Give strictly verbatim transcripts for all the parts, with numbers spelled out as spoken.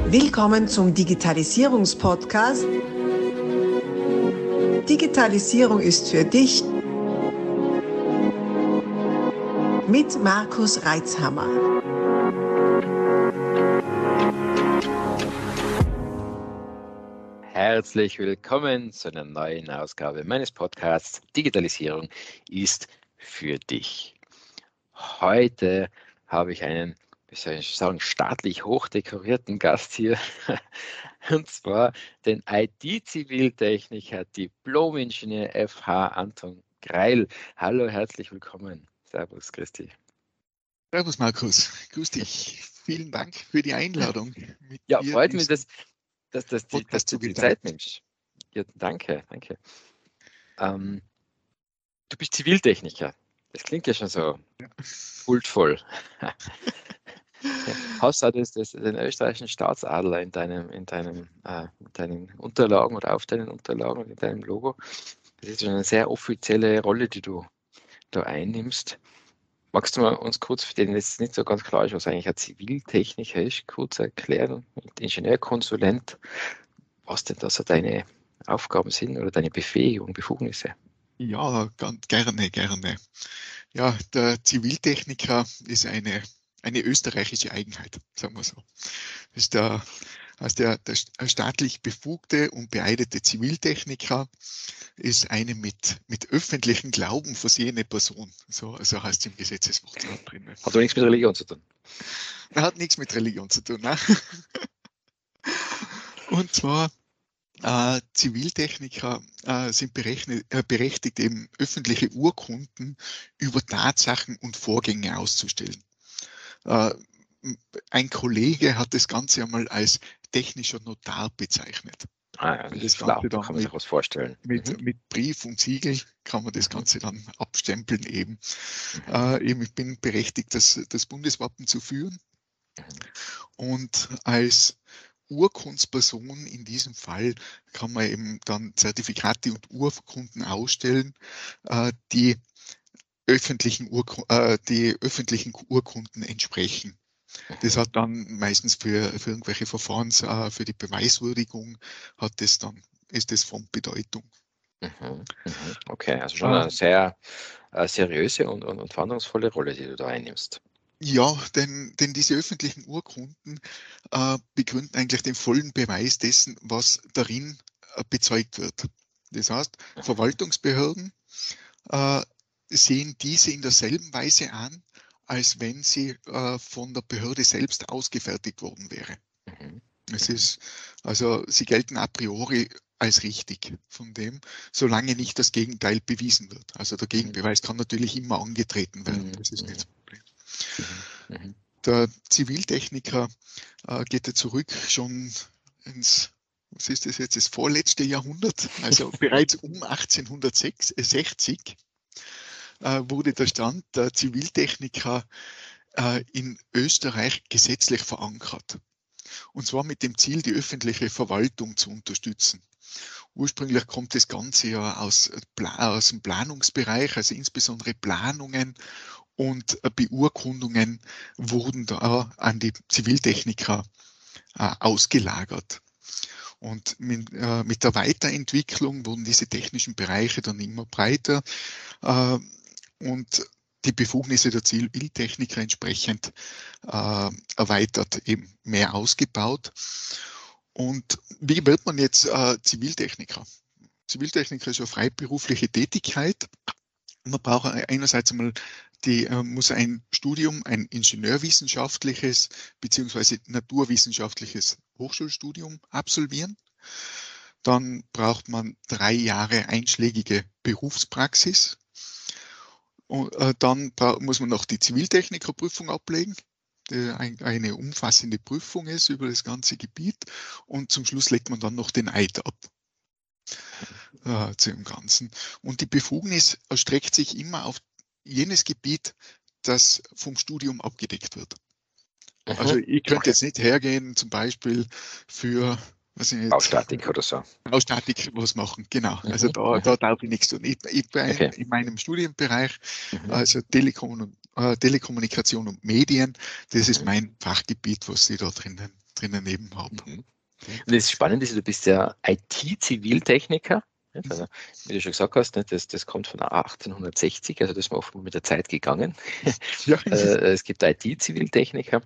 Willkommen zum Digitalisierungspodcast. Digitalisierung ist für dich mit Markus Reitzhammer. Herzlich willkommen zu einer neuen Ausgabe meines Podcasts Digitalisierung ist für dich. Heute habe ich einen, wie soll ich sagen, staatlich hochdekorierten Gast hier, und zwar den I T-Ziviltechniker, Diplom-Ingenieur F H Anton Greil. Hallo, herzlich willkommen. Servus, Christi. Servus, Markus. Grüß dich. Vielen Dank für die Einladung. Mit Ja, dir freut mich, dass, dass, dass, die, dass du die Zeit nimmst. Ja, danke, danke. Ähm, du bist Ziviltechniker. Das klingt ja schon so kultvoll. Hast du das, das, den österreichischen Staatsadler in, deinem, in, deinem, äh, in deinen Unterlagen oder auf deinen Unterlagen oder in deinem Logo? Das ist schon eine sehr offizielle Rolle, die du da einnimmst. Magst du mal uns kurz, für den es nicht so ganz klar ist, was eigentlich ein Ziviltechniker ist, kurz erklären, Ingenieurkonsulent, was denn da so deine Aufgaben sind oder deine Befähigung, Befugnisse? Ja, ganz gerne, gerne. Ja, der Ziviltechniker ist eine, eine österreichische Eigenheit, sagen wir so. Das ist der, also der, der staatlich befugte und beeidete Ziviltechniker ist eine mit, mit öffentlichem Glauben versehene Person. So, so heißt es im Gesetzeswort drin. Hat aber nichts mit Religion zu tun. Hat nichts mit Religion zu tun, ne? Und zwar Äh, Ziviltechniker äh, sind berechnet, äh, berechtigt, eben öffentliche Urkunden über Tatsachen und Vorgänge auszustellen. Äh, ein Kollege hat das Ganze einmal als technischer Notar bezeichnet. Ah, ja, das, das Ganze schlau, da kann man sich was vorstellen. Mit, mhm. mit Brief und Siegel kann man das mhm. Ganze dann abstempeln eben. Mhm. Äh, eben ich bin berechtigt, das, das Bundeswappen zu führen. Mhm. Und als Urkundsperson in diesem Fall kann man eben dann Zertifikate und Urkunden ausstellen, äh, die öffentlichen, Urku äh, die öffentlichen Urkunden entsprechen. Das hat dann meistens für, für irgendwelche Verfahren, äh, für die Beweiswürdigung, hat das dann, ist das von Bedeutung. Mhm, mhm. Okay, also schon eine sehr äh, seriöse und, und, und verantwortungsvolle Rolle, die du da einnimmst. Ja, denn, denn diese öffentlichen Urkunden äh, begründen eigentlich den vollen Beweis dessen, was darin äh, bezeugt wird. Das heißt, Verwaltungsbehörden äh, sehen diese in derselben Weise an, als wenn sie äh, von der Behörde selbst ausgefertigt worden wäre. Mhm. Es ist, also sie gelten a priori als richtig von dem, solange nicht das Gegenteil bewiesen wird. Also der Gegenbeweis kann natürlich immer angetreten werden. Das ist nicht das Problem. Mhm. Der Ziviltechniker äh, geht ja zurück schon ins, was ist das jetzt, das vorletzte Jahrhundert, also bereits um achtzehnhundertsechzig äh, wurde der Stand der Ziviltechniker äh, in Österreich gesetzlich verankert. Und zwar mit dem Ziel, die öffentliche Verwaltung zu unterstützen. Ursprünglich kommt das Ganze ja aus, aus dem Planungsbereich, also insbesondere Planungen und Beurkundungen wurden da an die Ziviltechniker äh, ausgelagert. Und mit, äh, mit der Weiterentwicklung wurden diese technischen Bereiche dann immer breiter äh, und die Befugnisse der Ziviltechniker entsprechend äh, erweitert, eben mehr ausgebaut. Und wie wird man jetzt äh, Ziviltechniker? Ziviltechniker ist eine freiberufliche Tätigkeit. Man braucht einerseits einmal die, äh, muss ein Studium, ein ingenieurwissenschaftliches beziehungsweise naturwissenschaftliches Hochschulstudium absolvieren. Dann braucht man drei Jahre einschlägige Berufspraxis. Und, äh, dann muss man noch die Ziviltechnikerprüfung ablegen, die ein, eine umfassende Prüfung ist über das ganze Gebiet. Und zum Schluss legt man dann noch den Eid ab. Äh, zu dem Ganzen. Und die Befugnis erstreckt sich immer auf jenes Gebiet, das vom Studium abgedeckt wird. Mhm. Also ich könnte okay. jetzt nicht hergehen, zum Beispiel für was ich nicht, Baustatik oder so. Baustatik was machen, genau. Mhm. Also da, mhm. da darf ich nichts tun. Ich, ich bin okay. in meinem Studienbereich, mhm. also Telekom, äh, Telekommunikation und Medien, das ist mhm. mein Fachgebiet, was ich da drinnen drinnen eben habe. Mhm. Und das Spannende ist, du bist ja I T-Ziviltechniker. Also, wie du schon gesagt hast, das, das kommt von achtzehnhundertsechzig, also das ist mir oft mit der Zeit gegangen. Ja. Es gibt I T-Ziviltechniker.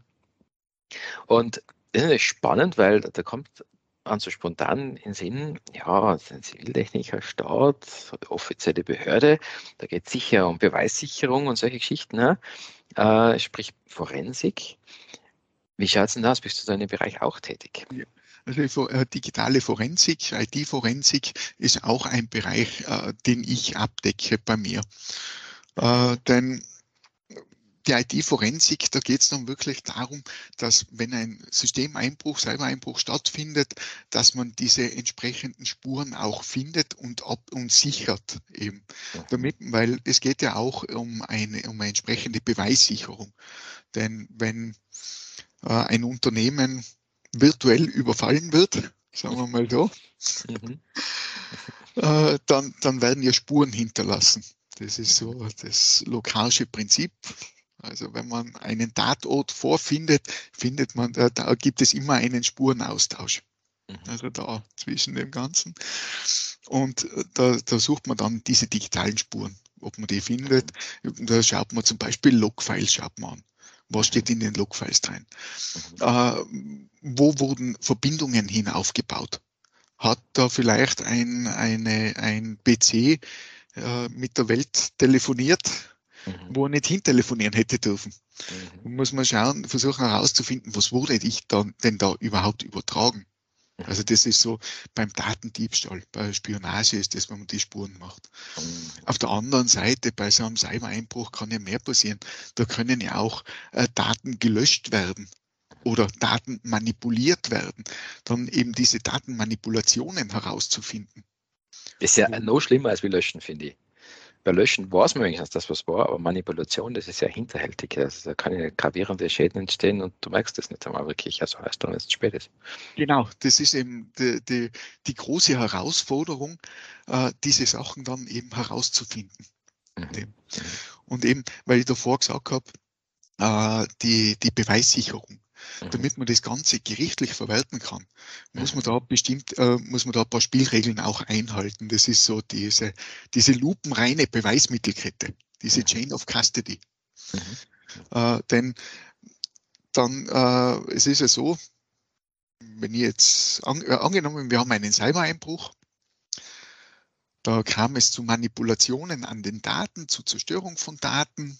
Und das ist natürlich spannend, weil da kommt an so spontan in den Sinn, ja, ein Ziviltechniker, Staat, offizielle Behörde, da geht es sicher um Beweissicherung und solche Geschichten, ne? Äh, sprich Forensik. Wie schaut es denn aus? Bist du da in dem Bereich auch tätig? Ja. Also äh, digitale Forensik, I T-Forensik ist auch ein Bereich, äh, den ich abdecke bei mir. Äh, denn die I T-Forensik, da geht es dann wirklich darum, dass wenn ein Systemeinbruch, Cybereinbruch stattfindet, dass man diese entsprechenden Spuren auch findet und, ab und sichert eben. Damit, weil es geht ja auch um eine, um eine entsprechende Beweissicherung. Denn wenn äh, ein Unternehmen virtuell überfallen wird, sagen wir mal so, Mhm. äh, dann, dann werden ja Spuren hinterlassen. Das ist so das Locke'sche Prinzip. Also wenn man einen Tatort vorfindet, findet man, da, da gibt es immer einen Spurenaustausch. Also da zwischen dem Ganzen. Und da, da sucht man dann diese digitalen Spuren, ob man die findet. Da schaut man zum Beispiel Logfiles, schaut man an. Was steht in den Logfiles drin? Äh, wo wurden Verbindungen hin aufgebaut? Hat da vielleicht ein, eine, ein P C äh, mit der Welt telefoniert, mhm. wo er nicht hintelefonieren hätte dürfen? Mhm. Muss man schauen, versuchen herauszufinden, was wurde ich dann denn da überhaupt übertragen? Mhm. Also das ist so beim Datendiebstahl, bei Spionage ist das, wenn man die Spuren macht. Mhm. Auf der anderen Seite, bei so einem Cybereinbruch kann ja mehr passieren. Da können ja auch äh, Daten gelöscht werden oder Daten manipuliert werden, dann eben diese Datenmanipulationen herauszufinden. Das ist ja noch schlimmer als wir löschen, finde ich. Bei Löschen weiß man wenigstens, dass was war, aber Manipulation, das ist ja hinterhältig. Also da kann ja gravierende Schäden entstehen und du merkst das nicht einmal wirklich, also erst dann, wenn es zu spät ist. Genau, das ist eben die, die, die große Herausforderung, äh, diese Sachen dann eben herauszufinden. Mhm. Und eben, weil ich davor gesagt habe, äh, die, die Beweissicherung. Damit man das Ganze gerichtlich verwerten kann, muss man da bestimmt, äh, muss man da ein paar Spielregeln auch einhalten. Das ist so diese, diese lupenreine Beweismittelkette, diese Chain of Custody. Mhm. Äh, denn dann, äh, es ist ja so, wenn ich jetzt, an, äh, angenommen, wir haben einen Cybereinbruch, da kam es zu Manipulationen an den Daten, zu Zerstörung von Daten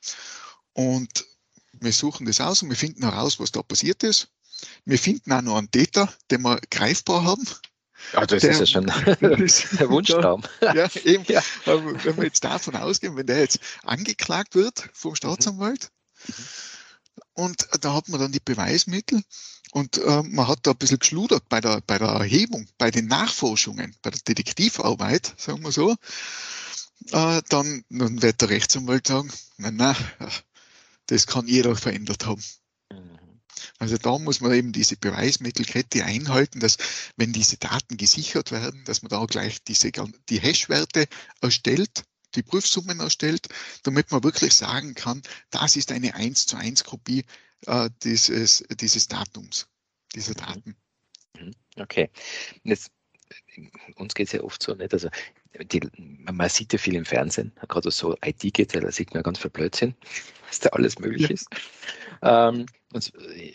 und wir suchen das aus und wir finden heraus, was da passiert ist. Wir finden auch noch einen Täter, den wir greifbar haben. Ja, das der, ist ja schon der Wunschtraum. Ja, eben. Ja. Aber wenn wir jetzt davon ausgehen, wenn der jetzt angeklagt wird vom Staatsanwalt, mhm. und da hat man dann die Beweismittel und äh, man hat da ein bisschen geschludert bei der, bei der Erhebung, bei den Nachforschungen, bei der Detektivarbeit, sagen wir so, äh, dann, dann wird der Rechtsanwalt sagen, na, na, das kann jeder verändert haben. Also da muss man eben diese Beweismittelkette einhalten, dass wenn diese Daten gesichert werden, dass man da gleich diese, die Hash-Werte erstellt, die Prüfsummen erstellt, damit man wirklich sagen kann, das ist eine eins zu eins Kopie äh, dieses, dieses Datums, dieser Daten. Okay. Jetzt, uns geht es ja oft so nicht, also die, man sieht ja viel im Fernsehen, gerade so I T geht, da sieht man ganz viel Blödsinn, was da alles möglich ja. ist. Ähm, und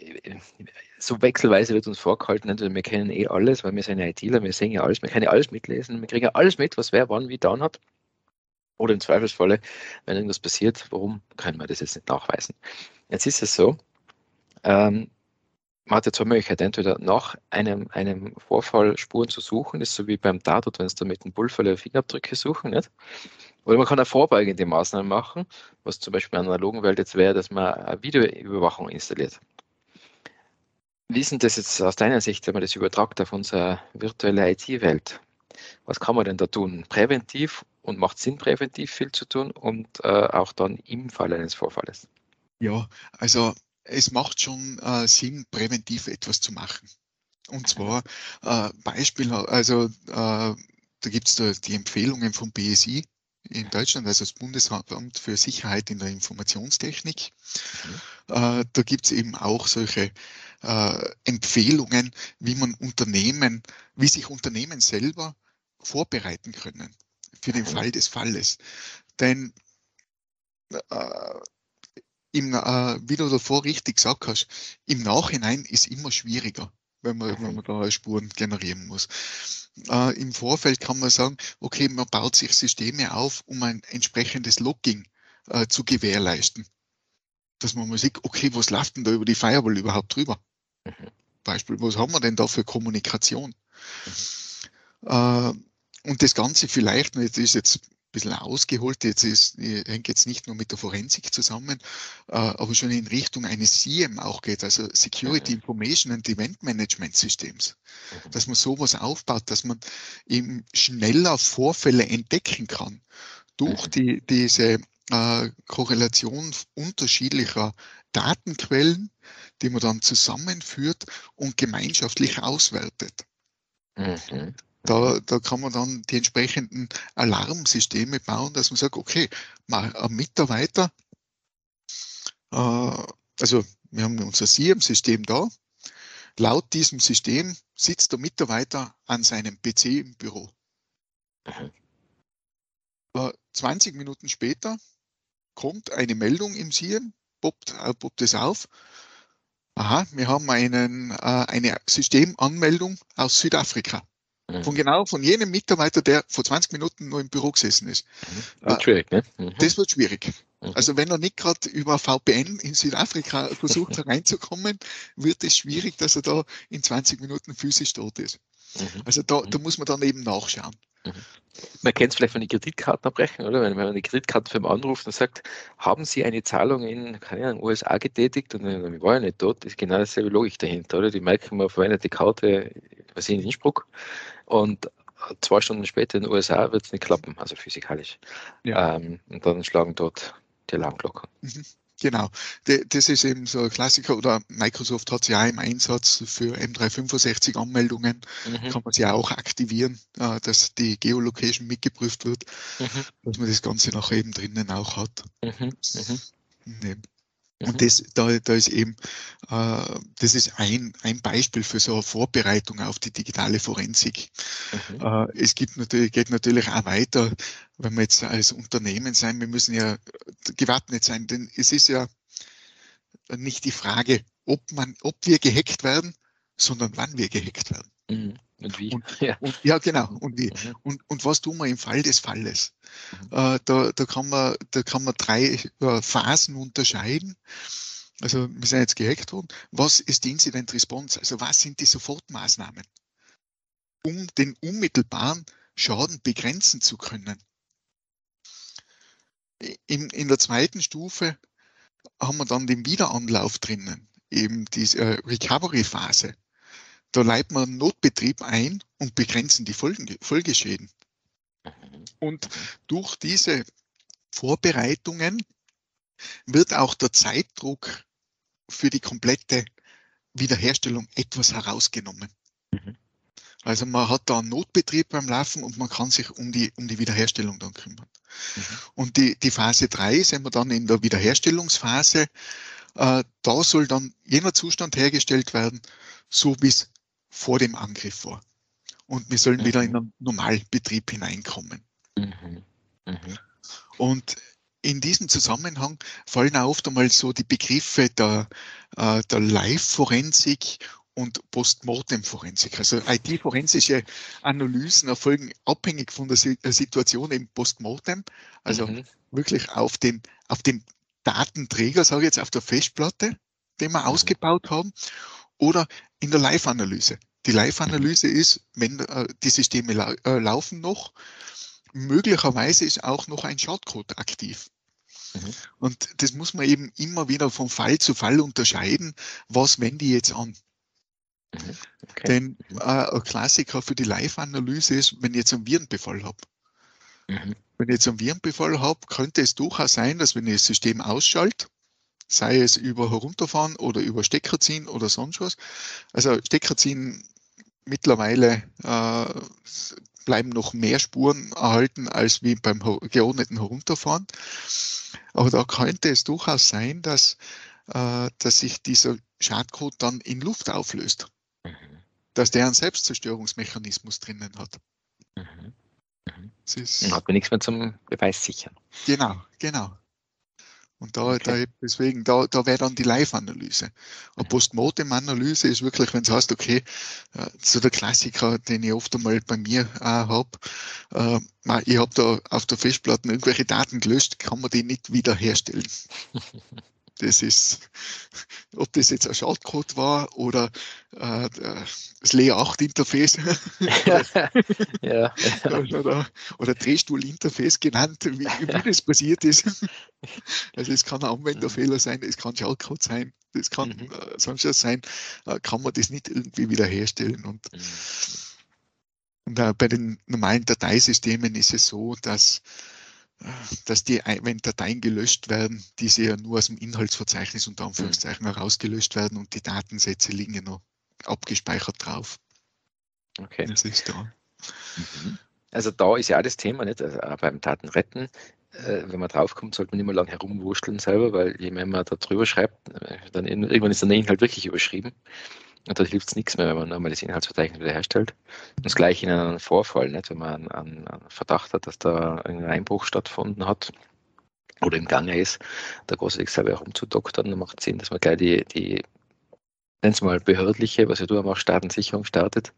so wechselweise wird uns vorgehalten, also wir kennen eh alles, weil wir sind ITler, wir sehen ja alles, wir können ja alles mitlesen, wir kriegen ja alles mit, was wer wann wie getan hat. Oder im Zweifelsfalle, wenn irgendwas passiert, warum können wir das jetzt nicht nachweisen? Jetzt ist es so, ähm, man hat ja zwei Möglichkeiten, entweder nach einem, einem Vorfall Spuren zu suchen, das ist so wie beim Tatort, wenn es da mit dem Pulverle Fingerabdrücke suchen, nicht? Oder man kann eine vorbeugende Maßnahme machen, was zum Beispiel in der analogen Welt jetzt wäre, dass man eine Videoüberwachung installiert. Wie ist denn das jetzt aus deiner Sicht, wenn man das übertragt auf unsere virtuelle I T-Welt? Was kann man denn da tun? Präventiv und macht Sinn, präventiv viel zu tun und äh, auch dann im Fall eines Vorfalles? Ja, also es macht schon äh, Sinn, präventiv etwas zu machen. Und zwar äh, Beispiel, also äh, da gibt es da die Empfehlungen vom B S I in Deutschland, also das Bundesamt für Sicherheit in der Informationstechnik. Mhm. Äh, da gibt es eben auch solche äh, Empfehlungen, wie man Unternehmen, wie sich Unternehmen selber vorbereiten können für den Fall des Falles. Denn äh, im, äh, wie du davor richtig gesagt hast, im Nachhinein ist immer schwieriger, wenn man, wenn man da Spuren generieren muss. Äh, Im Vorfeld kann man sagen, okay, man baut sich Systeme auf, um ein entsprechendes Logging äh, zu gewährleisten. Dass man mal sieht, okay, was läuft denn da über die Firewall überhaupt drüber? Mhm. Beispiel, was haben wir denn da für Kommunikation? Mhm. Äh, und das Ganze vielleicht, das ist jetzt ein bisschen ausgeholt, jetzt ist, hängt jetzt nicht nur mit der Forensik zusammen, äh, aber schon in Richtung eines S I E M auch geht, also Security mhm. Information and Event Management Systems, mhm. dass man sowas aufbaut, dass man eben schneller Vorfälle entdecken kann durch mhm. die, diese äh, Korrelation unterschiedlicher Datenquellen, die man dann zusammenführt und gemeinschaftlich auswertet. Mhm. Da, da kann man dann die entsprechenden Alarmsysteme bauen, dass man sagt, okay, mal ein Mitarbeiter, äh, also wir haben unser S I E M-System da, laut diesem System sitzt der Mitarbeiter an seinem P C im Büro. Mhm. Äh, zwanzig Minuten später kommt eine Meldung im S I E M, poppt, äh, poppt es auf. Aha, wir haben einen, äh, eine Systemanmeldung aus Südafrika. Mhm. Von genau, von jenem Mitarbeiter, der vor zwanzig Minuten nur im Büro gesessen ist. Mhm. Wird äh, schwierig, ne? Mhm. Das wird schwierig. Mhm. Also wenn er nicht gerade über V P N in Südafrika versucht reinzukommen, wird es schwierig, dass er da in zwanzig Minuten physisch dort ist. Mhm. Also da, da muss man dann eben nachschauen. Mhm. Man kennt es vielleicht von den Kreditkarten abbrechen, oder? Wenn man eine Kreditkartenfirma anruft und sagt, haben Sie eine Zahlung in, keine Ahnung, U S A getätigt? Und dann, ich war ja nicht dort, das ist genau dieselbe Logik dahinter, oder? Die merken, man verwendet die Karte, was in Innsbruck, und zwei Stunden später in den U S A wird es nicht klappen, also physikalisch. Ja. Ähm, und dann schlagen dort die Alarmglocken. Mhm. Genau, das ist eben so ein Klassiker, oder Microsoft hat es ja auch im Einsatz für M dreihundertfünfundsechzig Anmeldungen, mhm. kann man sie auch aktivieren, dass die Geolocation mitgeprüft wird, mhm. dass man das Ganze nachher eben drinnen auch hat. Mhm. Mhm. Und das, da, da ist eben, äh, das ist ein, ein Beispiel für so eine Vorbereitung auf die digitale Forensik. Mhm. Äh, es gibt natürlich, geht natürlich auch weiter, wenn wir jetzt als Unternehmen sein, wir müssen ja gewappnet sein, denn es ist ja nicht die Frage, ob man, ob wir gehackt werden, sondern wann wir gehackt werden. Mhm. Und wie? Und, ja. Und, ja, genau. Und wie? Mhm. Und, und was tun wir im Fall des Falles? Mhm. Äh, da, da, kann man, da kann man drei äh, Phasen unterscheiden. Also wir sind jetzt gehackt worden. Was ist die Incident Response? Also was sind die Sofortmaßnahmen, um den unmittelbaren Schaden begrenzen zu können? In, in der zweiten Stufe haben wir dann den Wiederanlauf drinnen, eben diese äh, Recovery-Phase. Da leiten wir einen Notbetrieb ein und begrenzen die Folgen, Folgeschäden. Und durch diese Vorbereitungen wird auch der Zeitdruck für die komplette Wiederherstellung etwas herausgenommen. Mhm. Also man hat da einen Notbetrieb beim Laufen und man kann sich um die, um die Wiederherstellung dann kümmern. Mhm. Und die, die Phase drei sind wir dann in der Wiederherstellungsphase. Äh, da soll dann jener Zustand hergestellt werden, so wie es vor dem Angriff war. Und wir sollen mhm. wieder in einen Normalbetrieb hineinkommen. Mhm. Mhm. Und in diesem Zusammenhang fallen auch oft einmal so die Begriffe der, äh, der Live-Forensik und Postmortem-Forensik. Also I T-forensische Analysen erfolgen abhängig von der Situation im Postmortem, also mhm. wirklich auf dem, auf dem Datenträger, sage ich jetzt, auf der Festplatte, den wir mhm. ausgebaut haben, oder in der Live-Analyse. Die Live-Analyse ist, wenn äh, die Systeme lau äh, laufen noch, möglicherweise ist auch noch ein Schadcode aktiv. Mhm. Und das muss man eben immer wieder von Fall zu Fall unterscheiden, was wende ich jetzt an. Mhm. Okay. Denn äh, ein Klassiker für die Live-Analyse ist, wenn ich jetzt einen Virenbefall habe. Mhm. Wenn ich jetzt einen Virenbefall habe, könnte es durchaus sein, dass wenn ich das System ausschalte, sei es über Herunterfahren oder über Stecker ziehen oder sonst was. Also Stecker ziehen, mittlerweile äh, bleiben noch mehr Spuren erhalten als wie beim geordneten Herunterfahren. Aber da könnte es durchaus sein, dass, äh, dass sich dieser Schadcode dann in Luft auflöst. Mhm. Dass der einen Selbstzerstörungsmechanismus drinnen hat. Mhm. Mhm. Das ist, Und hat man nichts mehr zum Beweis sichern. genau, genau. Und da, Okay. da deswegen, da, da wäre dann die Live-Analyse. Eine Postmortem-Analyse ist wirklich, wenn es heißt, okay, äh, so der Klassiker, den ich oft einmal bei mir äh, habe, äh, ich habe da auf der Festplatte irgendwelche Daten gelöscht, kann man die nicht wiederherstellen. Das ist, ob das jetzt ein Schadcode war oder äh, das Layer acht Interface ja. oder, oder Drehstuhl-Interface genannt, wie, wie das passiert ist. Also es kann ein Anwenderfehler sein, es kann Schadcode sein, das kann Mhm. äh, sonst was sein, äh, kann man das nicht irgendwie wiederherstellen. Und, Mhm. und äh, bei den normalen Dateisystemen ist es so, dass dass die, wenn Dateien gelöscht werden, diese ja nur aus dem Inhaltsverzeichnis unter Anführungszeichen herausgelöscht werden und die Datensätze liegen ja noch abgespeichert drauf. Okay. Das ist da. Mhm. Also da ist ja auch das Thema, nicht? Also auch beim Datenretten, äh, wenn man draufkommt, sollte man nicht mehr lange herumwurschteln selber, weil je mehr man da drüber schreibt, dann irgendwann ist dann der Inhalt wirklich überschrieben. Und da hilft es nichts mehr, wenn man nochmal das Inhaltsverzeichnis wiederherstellt. Und das gleiche in einem Vorfall, nicht? Wenn man einen, einen Verdacht hat, dass da ein Einbruch stattgefunden hat oder im Gange ist, da großartig selber herumzudoktern, dann macht es Sinn, dass man gleich die, die nennen es mal behördliche, was ja du auch machst, Datensicherung startet.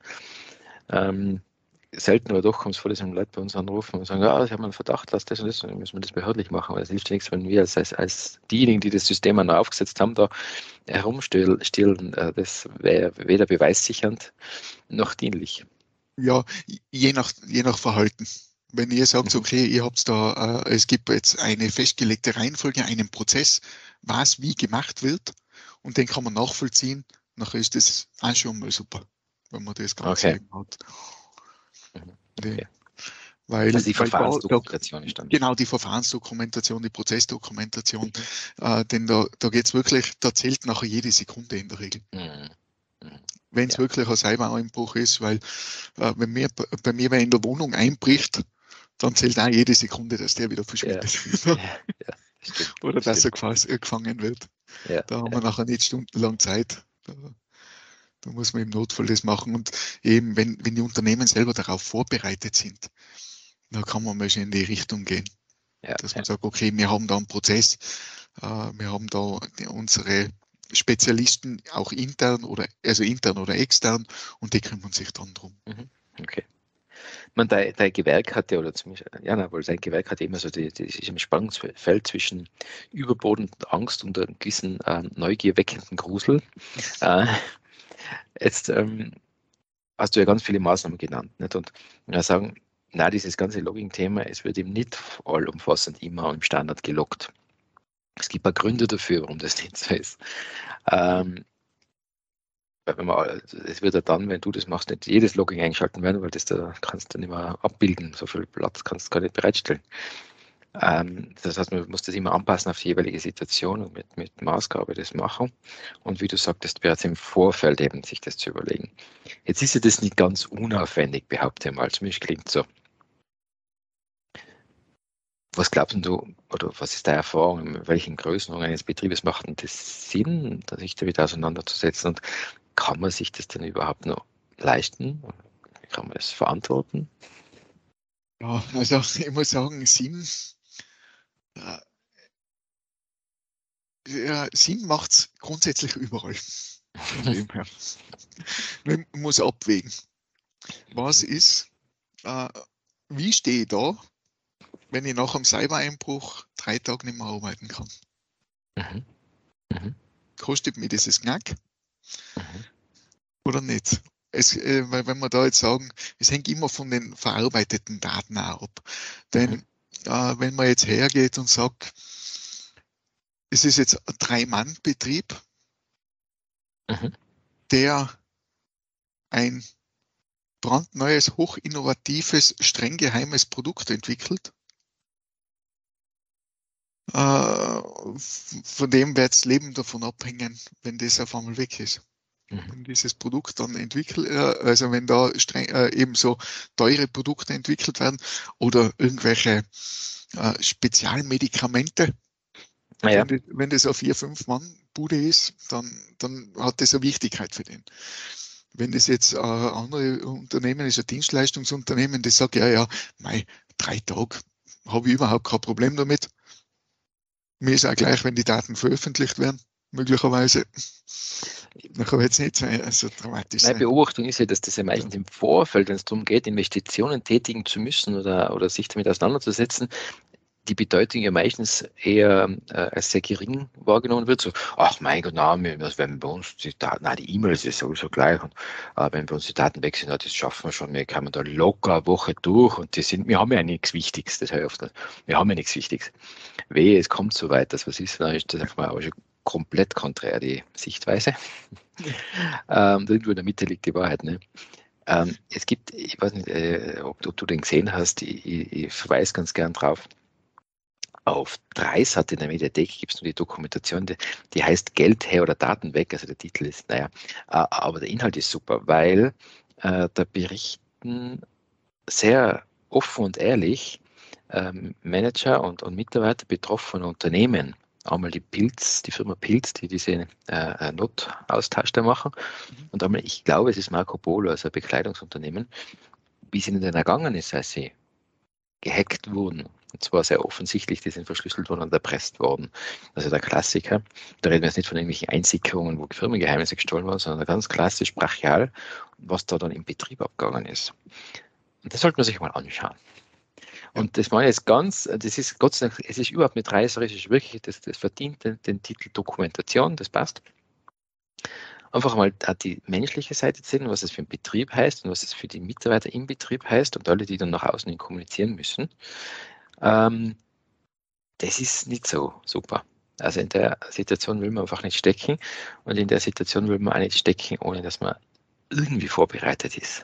Ähm, selten aber doch kommt es vor, dass Leute bei uns anrufen und sagen, ja, ich habe einen Verdacht, lass das und das, und dann müssen wir das behördlich machen, weil es hilft ja nichts, wenn wir als, als, als diejenigen, die das System noch aufgesetzt haben, da herumstehlen, das wäre weder beweissichernd noch dienlich. Ja, je nach, je nach Verhalten. Wenn ihr sagt, Mhm. okay, ihr habt da, äh, es gibt jetzt eine festgelegte Reihenfolge, einen Prozess, was wie gemacht wird, und den kann man nachvollziehen, nachher ist das auch schon mal super, wenn man das Ganze Okay. eben hat. Mhm. Die, Okay. weil, Also die weil da, da, Verfahrensdokumentation ist dann. genau, die Verfahrensdokumentation, die Prozessdokumentation, Mhm. äh, denn da, da geht es wirklich, da zählt nachher jede Sekunde in der Regel. Mhm. Mhm. Wenn es Ja. wirklich ein Cybereinbruch ist, weil äh, wenn mir, bei mir wer in der Wohnung einbricht, dann zählt auch jede Sekunde, dass der wieder verschwindet. Ja. Ja. Ja. Das stimmt. Oder Das dass stimmt. er gefas- äh, gefangen wird. Ja. Da haben Ja. wir nachher nicht stundenlang Zeit. Da, da muss man im Notfall das machen. Und eben, wenn, wenn die Unternehmen selber darauf vorbereitet sind, dann kann man mal schon in die Richtung gehen. Ja. Dass Ja. man sagt, okay, wir haben da einen Prozess, äh, wir haben da die, unsere Spezialisten auch intern oder also intern oder extern, und die kümmern sich dann drum. Mhm. Okay. Man, dein, dein Gewerk hatte, oder zumindest, ja, na, wohl, sein Gewerk hatte immer so die, die, ist im Spannungsfeld zwischen überbordender Angst und einem gewissen äh, Neugier weckenden Grusel. Äh, jetzt ähm, hast du ja ganz viele Maßnahmen genannt, nicht? Und wir sagen, na, dieses ganze Logging-Thema, es wird eben nicht allumfassend immer im Standard geloggt. Es gibt ein paar Gründe dafür, warum das nicht so ist. Ähm, wenn man, es wird ja dann, wenn du das machst, nicht jedes Logging eingeschalten werden, weil das da kannst du nicht mehr abbilden. So viel Platz kannst du gar nicht bereitstellen. Ähm, das heißt, man muss das immer anpassen auf die jeweilige Situation und mit, mit Maßgabe das machen. Und wie du sagtest, bereits im Vorfeld eben sich das zu überlegen. Jetzt ist ja das nicht ganz unaufwendig, behaupte ich mal. Zumindest klingt so. Was glaubst du, oder was ist deine Erfahrung, in welchen Größenordnungen eines Betriebes macht denn das Sinn, sich damit auseinanderzusetzen? Und kann man sich das denn überhaupt noch leisten? Kann man das verantworten? Ja, also ich muss sagen, Sinn, äh, ja, Sinn macht es grundsätzlich überall. Von dem her. Man muss abwägen. Was ist, äh, wie stehe ich da, wenn ich nach einem Cybereinbruch drei Tage nicht mehr arbeiten kann? Mhm. Mhm. Kostet mir dieses Knack Mhm. oder nicht? Es, äh, weil wenn wir da jetzt sagen, es hängt immer von den verarbeiteten Daten auch ab. Denn Mhm. äh, wenn man jetzt hergeht und sagt, es ist jetzt ein Drei-Mann-Betrieb, Mhm. der ein brandneues, hochinnovatives, streng geheimes Produkt entwickelt. Äh, von dem wird das Leben davon abhängen, wenn das auf einmal weg ist. Mhm. Wenn dieses Produkt dann entwickelt, äh, also wenn da streng, äh, eben so teure Produkte entwickelt werden oder irgendwelche äh, Spezialmedikamente, Ja. wenn, das, wenn das ein vier, fünf Mann Bude ist, dann, dann hat das eine Wichtigkeit für den. Wenn das jetzt ein anderes Unternehmen ist, ein Dienstleistungsunternehmen, das sagt, ja, ja, mei, drei Tage, habe ich überhaupt kein Problem damit. Mir ist auch gleich, wenn die Daten veröffentlicht werden, möglicherweise. Das kann jetzt nicht so, so dramatisch Meine sein. Beobachtung ist ja, dass das ja meistens im Vorfeld, wenn es darum geht, Investitionen tätigen zu müssen oder, oder sich damit auseinanderzusetzen, die Bedeutung ja meistens eher äh, als sehr gering wahrgenommen wird. So, ach mein Gott, na, wenn bei uns die Daten, na, die E-Mails ist sowieso gleich. Und äh, wenn bei uns die Daten weg sind, na, das schaffen wir schon, wir kommen da locker eine Woche durch und die sind, wir haben ja nichts Wichtiges, das höre ich oft. Wir haben ja nichts Wichtiges. Wehe, es kommt so weit, dass was ist, dann ist das einfach mal aber schon komplett konträr die Sichtweise. ähm, irgendwo in der Mitte liegt die Wahrheit. Ne? Ähm, es gibt, ich weiß nicht, äh, ob, ob du den gesehen hast, ich, ich, ich verweise ganz gern drauf. Auf Dreisat in der Mediathek gibt es nur die Dokumentation, die, die heißt Geld her oder Daten weg. Also der Titel ist, naja, äh, aber der Inhalt ist super, weil äh, da berichten sehr offen und ehrlich ähm, Manager und, und Mitarbeiter betroffener Unternehmen. Einmal die Pilz, die Firma Pilz, die diese äh, Notaustausch da machen. Mhm. Und einmal, ich glaube, es ist Marco Polo, also ein Bekleidungsunternehmen, wie es ihnen denn ergangen ist, als sie gehackt wurden. Und zwar sehr offensichtlich, die sind verschlüsselt worden und erpresst worden. Also der Klassiker. Da reden wir jetzt nicht von irgendwelchen Einsickerungen, wo Firmengeheimnisse gestohlen wurden, sondern ganz klassisch brachial, was da dann im Betrieb abgegangen ist. Und das sollte man sich mal anschauen. Und das meine ich jetzt ganz, das ist Gott sei Dank, es ist überhaupt nicht reißerisch, es ist wirklich, das, das verdient den, den Titel Dokumentation, das passt. Einfach mal die menschliche Seite sehen, was es für einen Betrieb heißt und was es für die Mitarbeiter im Betrieb heißt und alle, die dann nach außen hin kommunizieren müssen. Ähm, das ist nicht so super. Also in der Situation will man einfach nicht stecken und in der Situation will man auch nicht stecken, ohne dass man irgendwie vorbereitet ist.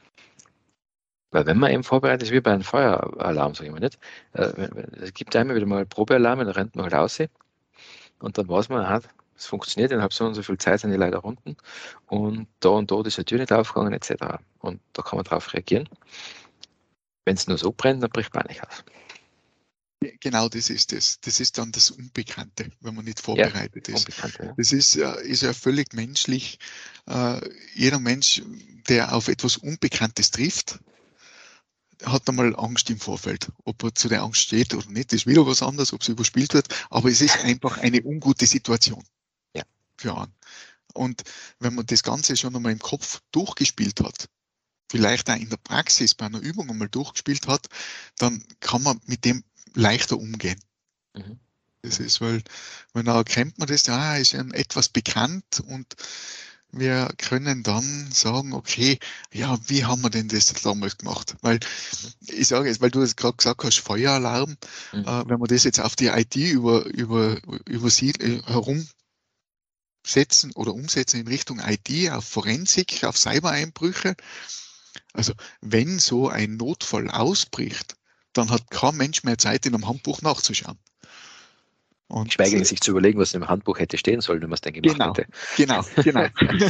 Weil wenn man eben vorbereitet ist, wie bei einem Feueralarm, sage ich mal nicht, äh, es gibt einmal wieder mal Probealarme, da rennt man halt raus und dann weiß man, aha, es funktioniert, innerhalb so und so viel Zeit sind die leider unten und da und dort ist die Tür nicht aufgegangen et cetera. Und da kann man darauf reagieren. Wenn es nur so brennt, dann bricht Panik aus. Genau, das ist das. Das ist dann das Unbekannte, wenn man nicht vorbereitet ja, ist. Unbekannte, ja. Das ist, ist ja völlig menschlich. Jeder Mensch, der auf etwas Unbekanntes trifft, hat einmal Angst im Vorfeld. Ob er zu der Angst steht oder nicht, ist wieder was anderes, ob es überspielt wird. Aber es ist einfach eine ungute Situation ja. für einen. Und wenn man das Ganze schon einmal im Kopf durchgespielt hat, vielleicht auch in der Praxis bei einer Übung einmal durchgespielt hat, dann kann man mit dem leichter umgehen. Mhm. Das ist, weil, weil dann erkennt man das, ja, ist ja etwas bekannt und wir können dann sagen, okay, ja, wie haben wir denn das damals gemacht? Weil, ich sage jetzt, weil du es gerade gesagt hast, Feueralarm, mhm. äh, wenn man das jetzt auf die I T über, über, über sie äh, herumsetzen oder umsetzen in Richtung I T, auf Forensik, auf Cybereinbrüche, also wenn so ein Notfall ausbricht, dann hat kein Mensch mehr Zeit, in einem Handbuch nachzuschauen. Und Schweigend sich zu überlegen, was im Handbuch hätte stehen sollen, wenn man es dann gemacht genau, hätte. Genau, genau.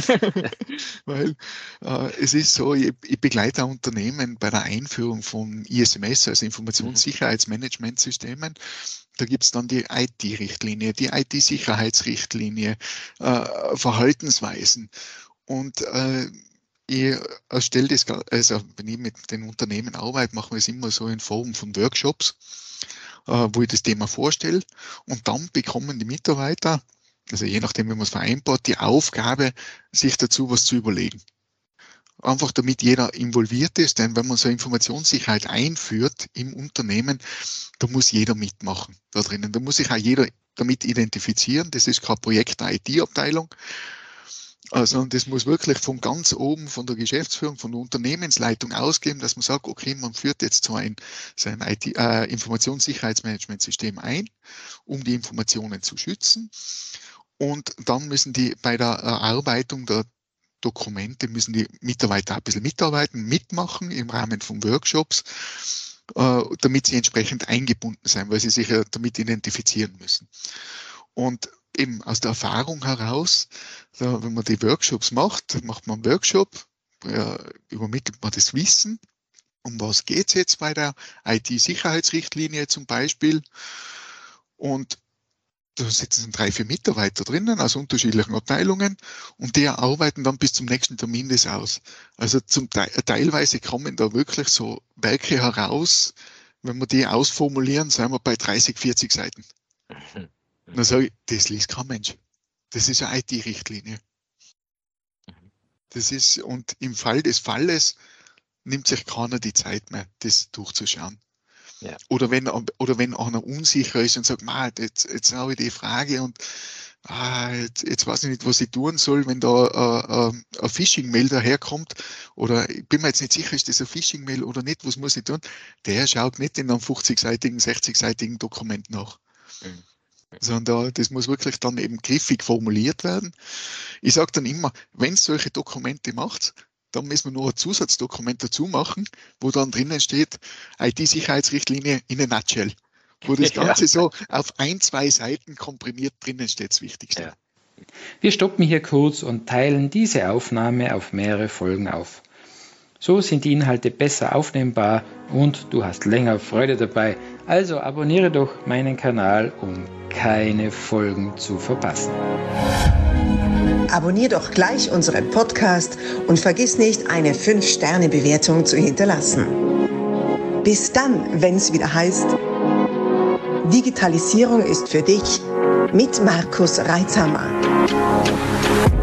Weil äh, es ist so, ich, ich begleite Unternehmen bei der Einführung von I S M S, also Informationssicherheitsmanagementsystemen. Da gibt es dann die I T-Richtlinie, die I T-Sicherheitsrichtlinie, äh, Verhaltensweisen. Und äh, ich erstelle das, also wenn ich mit den Unternehmen arbeite, machen wir es immer so in Form von Workshops, wo ich das Thema vorstelle. Und dann bekommen die Mitarbeiter, also je nachdem, wie man es vereinbart, die Aufgabe, sich dazu was zu überlegen. Einfach damit jeder involviert ist, denn wenn man so Informationssicherheit einführt im Unternehmen, da muss jeder mitmachen da drinnen. Da muss sich auch jeder damit identifizieren. Das ist kein Projekt der I T-Abteilung. Also das muss wirklich von ganz oben, von der Geschäftsführung, von der Unternehmensleitung ausgehen, dass man sagt, okay, man führt jetzt so ein, so ein I T, äh, Informationssicherheitsmanagementsystem ein, um die Informationen zu schützen. Und dann müssen die bei der Erarbeitung der Dokumente, müssen die Mitarbeiter ein bisschen mitarbeiten, mitmachen im Rahmen von Workshops, äh, damit sie entsprechend eingebunden sein, weil sie sich ja damit identifizieren müssen. Und eben aus der Erfahrung heraus, da, wenn man die Workshops macht, macht man einen Workshop, äh, übermittelt man das Wissen, um was geht es jetzt bei der I T-Sicherheitsrichtlinie zum Beispiel. Und da sitzen drei, vier Mitarbeiter drinnen aus unterschiedlichen Abteilungen und die arbeiten dann bis zum nächsten Termin das aus. Also zum Teil, teilweise kommen da wirklich so Werke heraus, wenn wir die ausformulieren, sind wir bei dreißig, vierzig Seiten. Mhm. Dann sage ich, das liest kein Mensch. Das ist eine I T-Richtlinie. Das ist, und im Fall des Falles nimmt sich keiner die Zeit mehr, das durchzuschauen. Ja. Oder wenn, oder wenn einer unsicher ist und sagt, jetzt, jetzt habe ich die Frage und ah, jetzt, jetzt weiß ich nicht, was ich tun soll, wenn da äh, äh, ein Phishing-Mail daherkommt oder ich bin mir jetzt nicht sicher, ist das ein Phishing-Mail oder nicht, was muss ich tun? Der schaut nicht in einem fünfzig-seitigen, sechzig-seitigen Dokument nach. Mhm. Sondern das muss wirklich dann eben griffig formuliert werden. Ich sage dann immer, wenn es solche Dokumente macht, dann müssen wir noch ein Zusatzdokument dazu machen, wo dann drinnen steht, I T-Sicherheitsrichtlinie in a nutshell. Wo das Ganze ja. so auf ein, zwei Seiten komprimiert drinnen steht, das Wichtigste. Ja. Wir stoppen hier kurz und teilen diese Aufnahme auf mehrere Folgen auf. So sind die Inhalte besser aufnehmbar und du hast länger Freude dabei. Also abonniere doch meinen Kanal, um keine Folgen zu verpassen. Abonnier doch gleich unseren Podcast und vergiss nicht, eine fünf Sterne Bewertung zu hinterlassen. Bis dann, wenn es wieder heißt, Digitalisierung ist für dich mit Markus Reitzhammer.